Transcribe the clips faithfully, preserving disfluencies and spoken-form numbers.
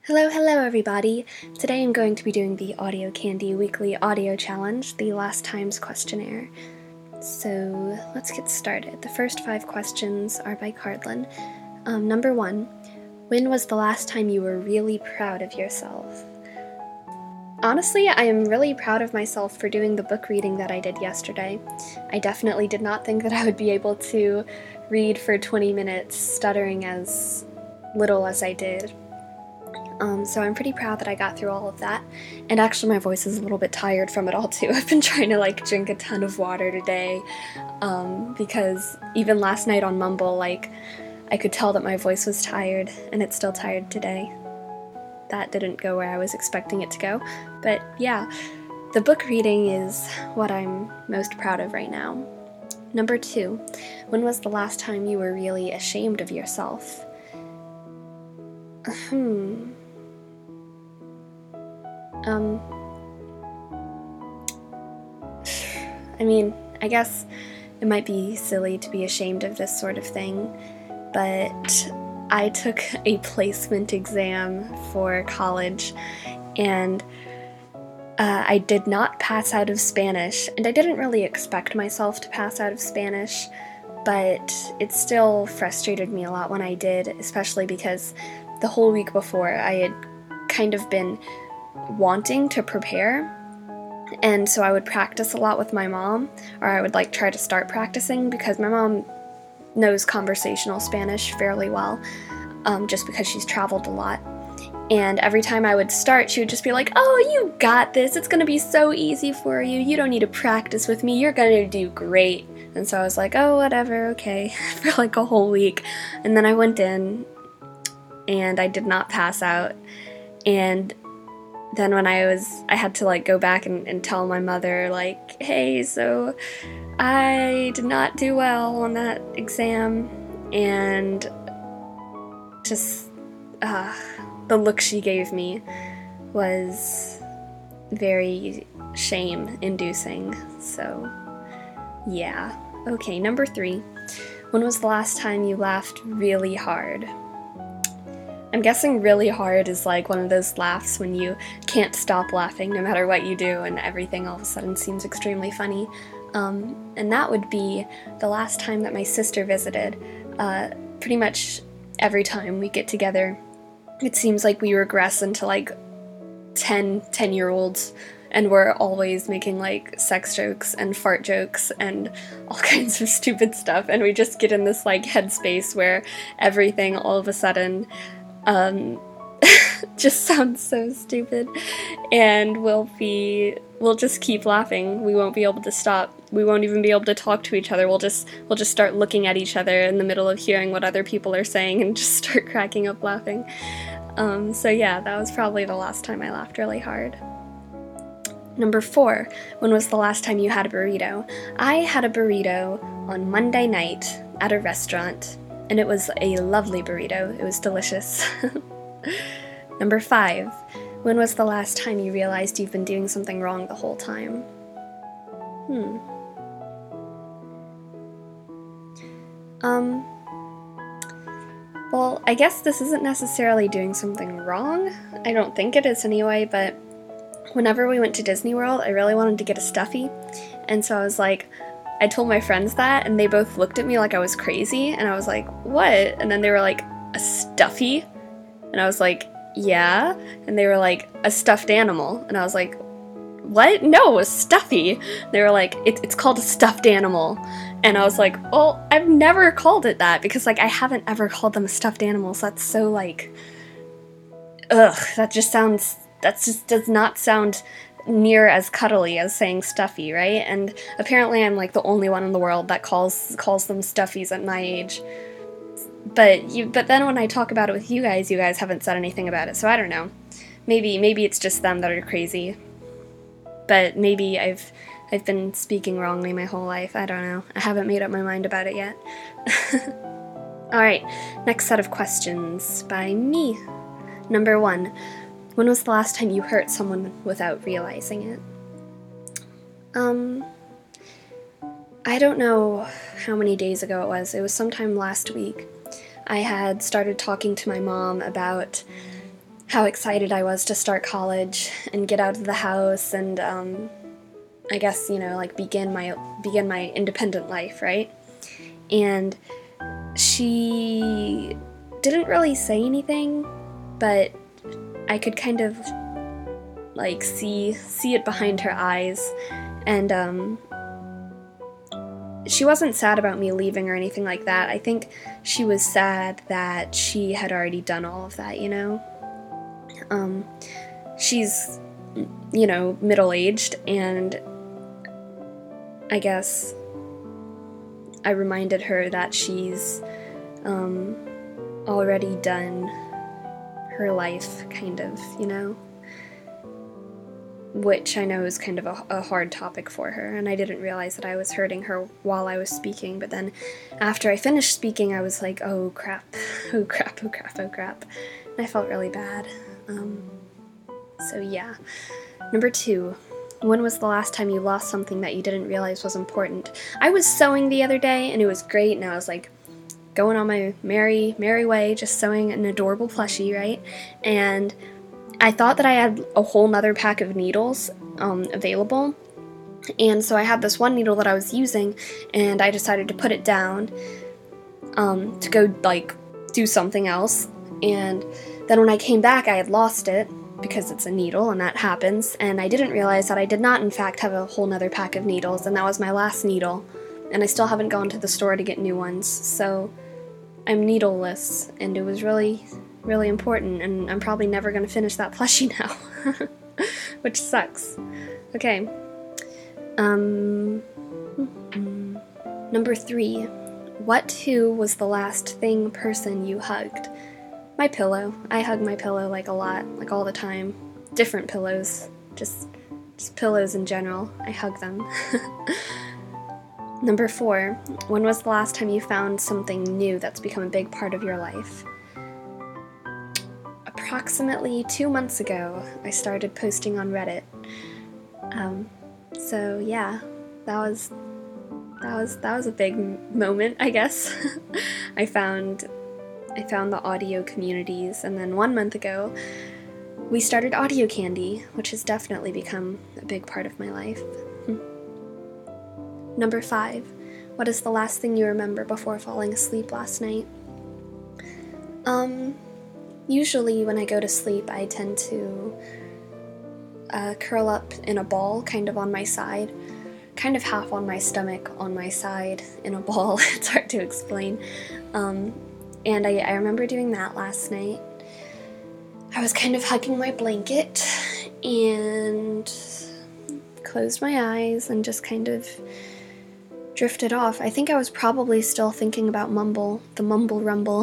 Hello, hello everybody! Today I'm going to be doing the Audio Candy Weekly Audio Challenge, the Last Times questionnaire. So let's get started. The first five questions are by Cardlin. Um, number one, when was the last time you were really proud of yourself? Honestly, I am really proud of myself for doing the book reading that I did yesterday. I definitely did not think that I would be able to read for twenty minutes stuttering as little as I did. Um, so I'm pretty proud that I got through all of that, and actually my voice is a little bit tired from it all too. I've been trying to like drink a ton of water today, um, because even last night on Mumble, like, I could tell that my voice was tired, and it's still tired today. That didn't go where I was expecting it to go, but yeah, the book reading is what I'm most proud of right now. Number two, when was the last time you were really ashamed of yourself? Hmm... Um, I mean, I guess it might be silly to be ashamed of this sort of thing, but I took a placement exam for college, and uh, I did not pass out of Spanish, and I didn't really expect myself to pass out of Spanish, but it still frustrated me a lot when I did, especially because the whole week before I had kind of been wanting to prepare, and so I would practice a lot with my mom, or I would like try to start practicing because my mom knows conversational Spanish fairly well, um, just because she's traveled a lot. And every time I would start, she would just be like, "Oh, you got this, it's gonna be so easy for you, you don't need to practice with me, you're gonna do great." And so I was like, "Oh, whatever, okay," for like a whole week. And then I went in, and I did not pass out, and then when I was, I had to like go back and, and tell my mother, like, "Hey, so I did not do well on that exam," and just, uh, the look she gave me was very shame-inducing, so yeah. Okay, number three. When was the last time you laughed really hard? I'm guessing really hard is like one of those laughs when you can't stop laughing no matter what you do and everything all of a sudden seems extremely funny. Um, and that would be the last time that my sister visited. Uh, pretty much every time we get together, it seems like we regress into like ten, ten-year-olds, and we're always making like sex jokes and fart jokes and all kinds of stupid stuff, and we just get in this like headspace where everything all of a sudden Um, just sounds so stupid, and we'll be, we'll just keep laughing. We won't be able to stop. We won't even be able to talk to each other. We'll just, we'll just start looking at each other in the middle of hearing what other people are saying and just start cracking up laughing. Um, so yeah, that was probably the last time I laughed really hard. Number four, when was the last time you had a burrito? I had a burrito on Monday night at a restaurant, and it was a lovely burrito. It was delicious. Number five, when was the last time you realized you've been doing something wrong the whole time? Hmm. Um, well, I guess this isn't necessarily doing something wrong. I don't think it is anyway, but whenever we went to Disney World, I really wanted to get a stuffy, and so I was like, I told my friends that, and they both looked at me like I was crazy, and I was like, "What?" And then they were like, "A stuffy?" And I was like, "Yeah." And they were like, "A stuffed animal." And I was like, "What? No, a stuffy." They were like, it, it's called a stuffed animal. And I was like, "Well, I've never called it that, because like I haven't ever called them a stuffed animal, so that's so like, ugh, that just sounds, that just does not sound near as cuddly as saying stuffy, right?" And apparently I'm like the only one in the world that calls calls them stuffies at my age. But you but then when I talk about it with you guys, you guys haven't said anything about it, so I don't know. Maybe maybe it's just them that are crazy. But maybe I've I've been speaking wrongly my whole life. I don't know. I haven't made up my mind about it yet. Alright, next set of questions by me. Number one. When was the last time you hurt someone without realizing it? Um, I don't know how many days ago it was. It was sometime last week. I had started talking to my mom about how excited I was to start college and get out of the house and, um, I guess, you know, like begin my begin my independent life, right? And she didn't really say anything, but I could kind of like see see it behind her eyes, and um, she wasn't sad about me leaving or anything like that. I think she was sad that she had already done all of that, you know? Um, she's, you know, middle-aged, and I guess I reminded her that she's um, already done her life, kind of, you know? Which I know is kind of a, a hard topic for her, and I didn't realize that I was hurting her while I was speaking, but then after I finished speaking, I was like, oh crap, oh crap, oh crap, oh crap, and I felt really bad. Um, so yeah. Number two, when was the last time you lost something that you didn't realize was important? I was sewing the other day, and it was great, and I was like, going on my merry, merry way, just sewing an adorable plushie, right? And I thought that I had a whole nother pack of needles um, available, and so I had this one needle that I was using, and I decided to put it down um, to go, like, do something else, and then when I came back, I had lost it, because it's a needle, and that happens, and I didn't realize that I did not, in fact, have a whole nother pack of needles, and that was my last needle, and I still haven't gone to the store to get new ones, so I'm needleless, and it was really, really important, and I'm probably never going to finish that plushie now, which sucks. Okay. Um, number three. What who was the last thing person you hugged? My pillow. I hug my pillow like a lot, like all the time. Different pillows, just, just pillows in general. I hug them. Number four, when was the last time you found something new that's become a big part of your life? Approximately two months ago, I started posting on Reddit. Um, so yeah, that was that was that was a big moment, I guess. I found I found the audio communities, and then one month ago, we started Audio Candy, which has definitely become a big part of my life. Number five, what is the last thing you remember before falling asleep last night? Um, usually when I go to sleep, I tend to uh, curl up in a ball, kind of on my side, kind of half on my stomach, on my side, in a ball. It's hard to explain. Um, and I, I remember doing that last night. I was kind of hugging my blanket and closed my eyes and just kind of drifted off. I think I was probably still thinking about Mumble, the Mumble Rumble.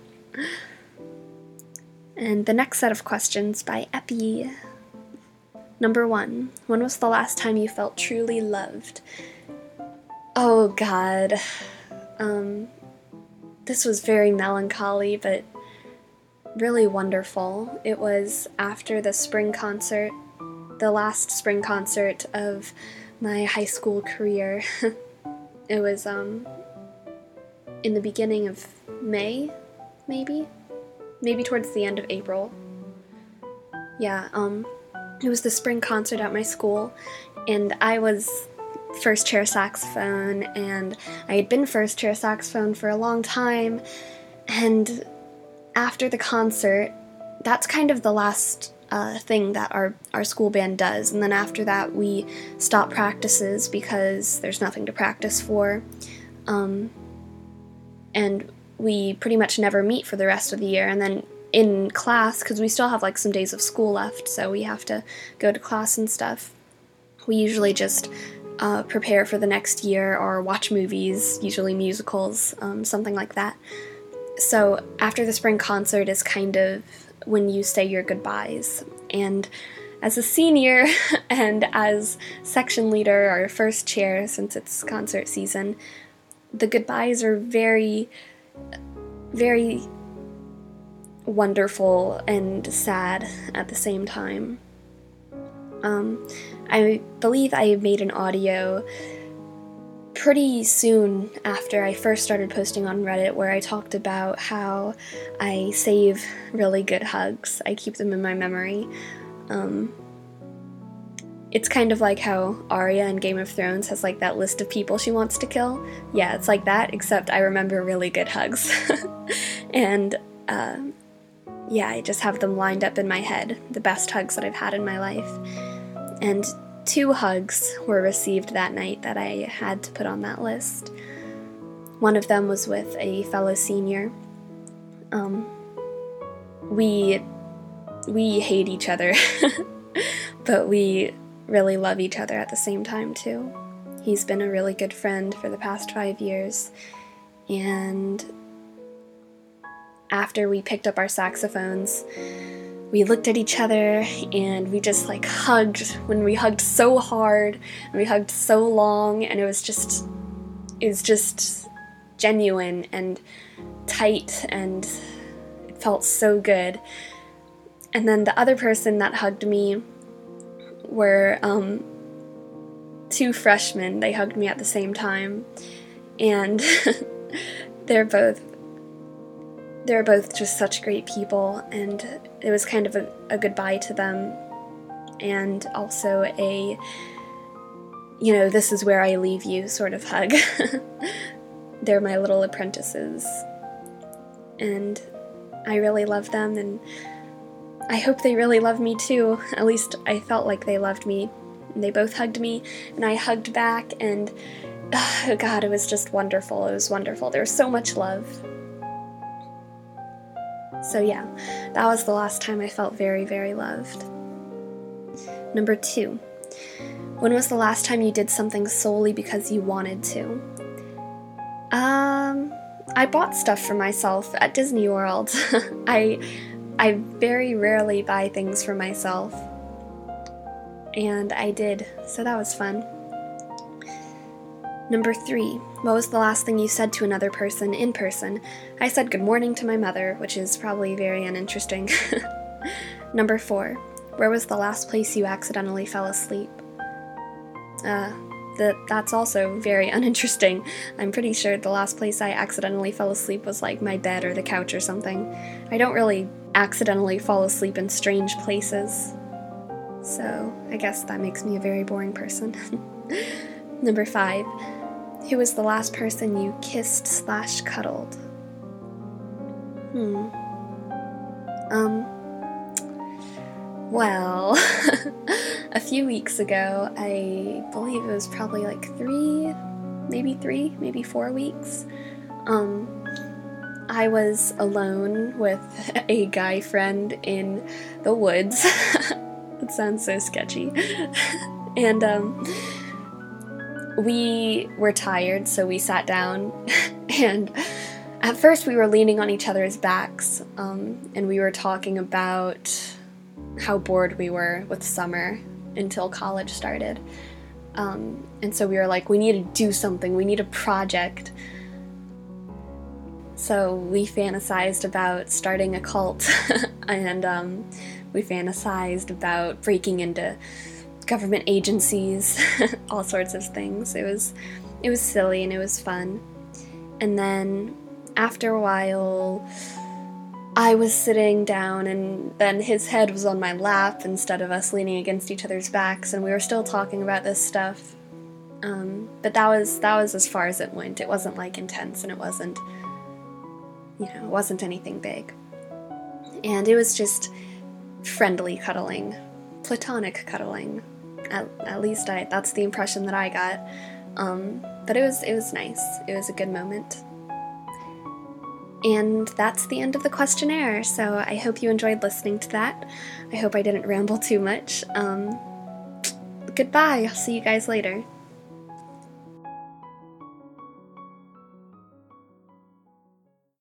And the next set of questions by Epi. Number one, when was the last time you felt truly loved? Oh God. Um, this was very melancholy, but really wonderful. It was after the spring concert, the last spring concert of my high school career. It was um, in the beginning of May, maybe? Maybe towards the end of April. Yeah, um, it was the spring concert at my school, and I was first chair saxophone, and I had been first chair saxophone for a long time, and after the concert, that's kind of the last uh, thing that our, our school band does, and then after that we stop practices because there's nothing to practice for, um, and we pretty much never meet for the rest of the year, and then in class, because we still have like some days of school left, so we have to go to class and stuff, we usually just uh, prepare for the next year or watch movies, usually musicals, um, something like that. So after the spring concert is kind of when you say your goodbyes, and as a senior and as section leader or first chair since it's concert season, the goodbyes are very, very wonderful and sad at the same time. Um, I believe I made an audio pretty soon after I first started posting on Reddit, where I talked about how I save really good hugs. I keep them in my memory. Um, it's kind of like how Arya in Game of Thrones has like that list of people she wants to kill. Yeah, it's like that, except I remember really good hugs. and uh, yeah, I just have them lined up in my head, the best hugs that I've had in my life. And two hugs were received that night that I had to put on that list. One of them was with a fellow senior. Um, we we hate each other, but we really love each other at the same time too. He's been a really good friend for the past five years, and after we picked up our saxophones, we looked at each other and we just like hugged, when we hugged so hard and we hugged so long, and it was just, it was just genuine and tight, and it felt so good. And then the other person that hugged me were um, two freshmen. They hugged me at the same time, and they're both They're both just such great people, and it was kind of a, a goodbye to them, and also a, you know, this is where I leave you sort of hug. They're my little apprentices, and I really love them, and I hope they really love me too. At least I felt like they loved me. And they both hugged me, and I hugged back, and oh God, it was just wonderful. It was wonderful. There was so much love. So yeah, that was the last time I felt very, very loved. Number two, when was the last time you did something solely because you wanted to? Um, I bought stuff for myself at Disney World. I, I very rarely buy things for myself, and I did, so that was fun. Number three, what was the last thing you said to another person in person? I said good morning to my mother, which is probably very uninteresting. Number four, where was the last place you accidentally fell asleep? Uh, the, that's also very uninteresting. I'm pretty sure the last place I accidentally fell asleep was like my bed or the couch or something. I don't really accidentally fall asleep in strange places, so I guess that makes me a very boring person. Number five, who was the last person you kissed slash cuddled? Hmm. Um. Well, a few weeks ago, I believe it was probably like three, maybe three, maybe four weeks. Um, I was alone with a guy friend in the woods. It sounds so sketchy. And, um, we were tired, so we sat down, and at first we were leaning on each other's backs, um, and we were talking about how bored we were with summer until college started. Um, and so we were like, we need to do something, we need a project. So we fantasized about starting a cult, and um, we fantasized about breaking into government agencies, all sorts of things. It was, it was silly and it was fun. And then after a while, I was sitting down, and then his head was on my lap instead of us leaning against each other's backs, and we were still talking about this stuff. Um, but that was that was as far as it went. It wasn't like intense, and it wasn't, you know, it wasn't anything big. And it was just friendly cuddling, platonic cuddling. At, at least I, that's the impression that I got. Um, but it was, it was nice. It was a good moment. And that's the end of the questionnaire, so I hope you enjoyed listening to that. I hope I didn't ramble too much. Um, goodbye. I'll see you guys later.